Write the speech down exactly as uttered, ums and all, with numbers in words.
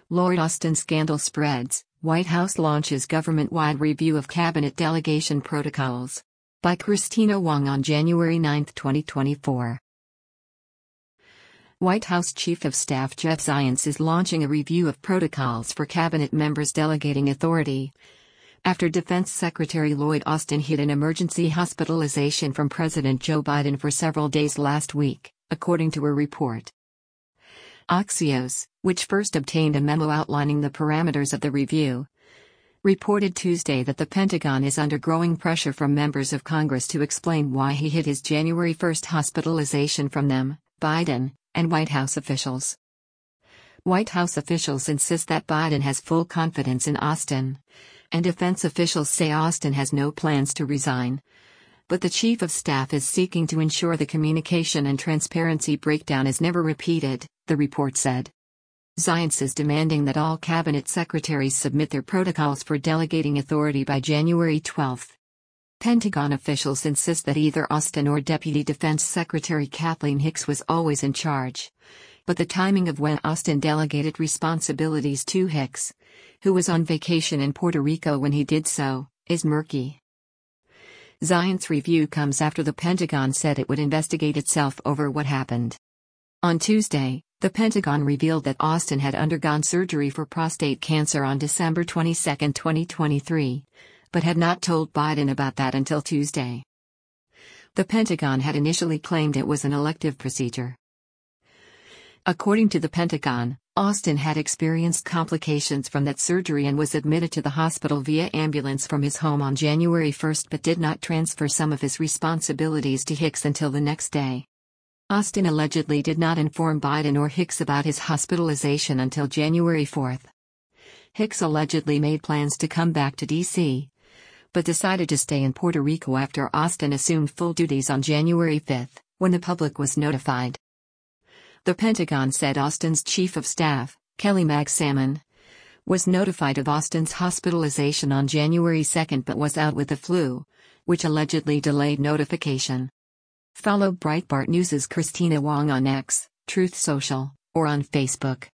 Lloyd Austin scandal spreads, White House launches government-wide review of cabinet delegation protocols. By Christina Wong on January ninth, twenty twenty-four. White House Chief of Staff Jeff Zients is launching a review of protocols for cabinet members delegating authority, after Defense Secretary Lloyd Austin hid an emergency hospitalization from President Joe Biden for several days last week, according to a report. Axios, which first obtained a memo outlining the parameters of the review, reported Tuesday that the Pentagon is under growing pressure from members of Congress to explain why he hid his January first hospitalization from them, Biden, and White House officials. White House officials insist that Biden has full confidence in Austin, and defense officials say Austin has no plans to resign. But the Chief of Staff is seeking to ensure the communication and transparency breakdown is never repeated, the report said. Zients is demanding that all cabinet secretaries submit their protocols for delegating authority by January twelfth. Pentagon officials insist that either Austin or Deputy Defense Secretary Kathleen Hicks was always in charge. But the timing of when Austin delegated responsibilities to Hicks, who was on vacation in Puerto Rico when he did so, is murky. Zients' review comes after the Pentagon said it would investigate itself over what happened. On Tuesday, the Pentagon revealed that Austin had undergone surgery for prostate cancer on December twenty-second, twenty twenty-three, but had not told Biden about that until Tuesday. The Pentagon had initially claimed it was an elective procedure. According to the Pentagon, Austin had experienced complications from that surgery and was admitted to the hospital via ambulance from his home on January first but did not transfer some of his responsibilities to Hicks until the next day. Austin allegedly did not inform Biden or Hicks about his hospitalization until January fourth. Hicks allegedly made plans to come back to D C, but decided to stay in Puerto Rico after Austin assumed full duties on January fifth, when the public was notified. The Pentagon said Austin's Chief of Staff, Kelly Magsamen, was notified of Austin's hospitalization on January second but was out with the flu, which allegedly delayed notification. Follow Breitbart News' Christina Wong on X, Truth Social, or on Facebook.